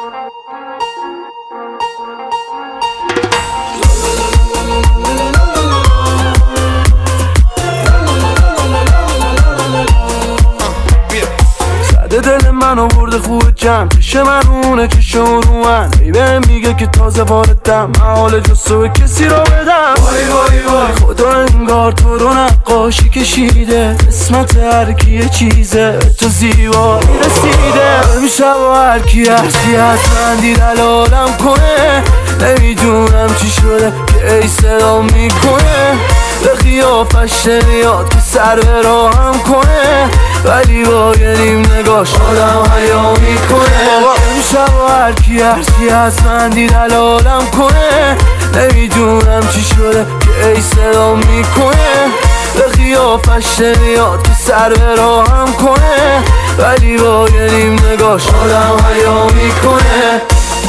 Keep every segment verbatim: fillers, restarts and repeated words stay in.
دل منو برده خوب جمع چشه منونه که شروع من ای بهم میگه که تازه واردم من حال جستو به کسی رو بدم وای وای وای خدا انگار تو رو نقاشی کشیده اسمت هر کی یه چیزه تو زیبا میرسیده میشه با هر کی هرچی از من دید الالم کنه نمیدونم چی شده که ای صدا میکنه به قیافش نمیاد که سر به راهم کنه ولی با یه نیم نگاش آدم حیا میکنه امشب و هر کی هرچی از من دید الالم کنه نمیدونم چی شده که ای صدا میکنه به قیافش نمیاد که سر به راهم کنه ولی با یه نیم نگاش آدم حیا میکنه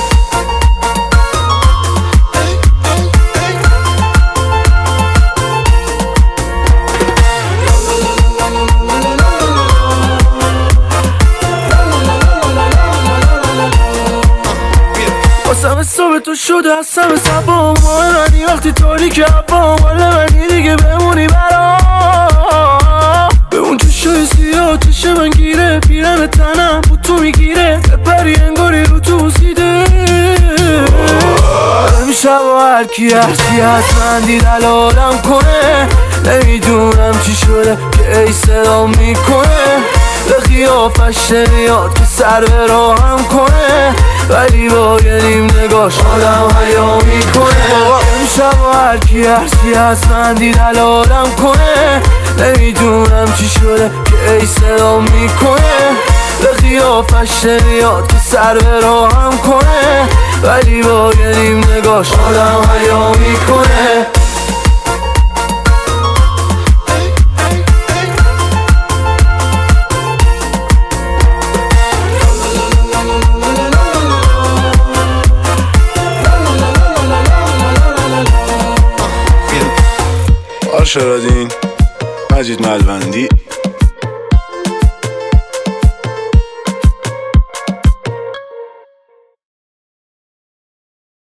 واسم صبح تو شده هستم سبا ماه منی وقتی تاریک هوا مال منی دیگه بمونی برام به اون چشای سیاه چش من گیره پیرن تنم بود تو میگیره بپری انگاری رو تو بوسیده میشم و هر کی هرچی از من دید الالم کنه نمیدونم چی شده که ای صدا میکنه به قیافش نمیاد که سر به راهم کنه ولی با یه نیم نگاش آدم حیا میکنه امشب و هر کی هرچی از من دید الالم کنه نمیدونم چی شده که ای صدا میکنه به قیافش نمیاد که سر به راهم کنه ولی با یه نیم نگاش آدم حیا میکنه آرشارادین مجید ملوندی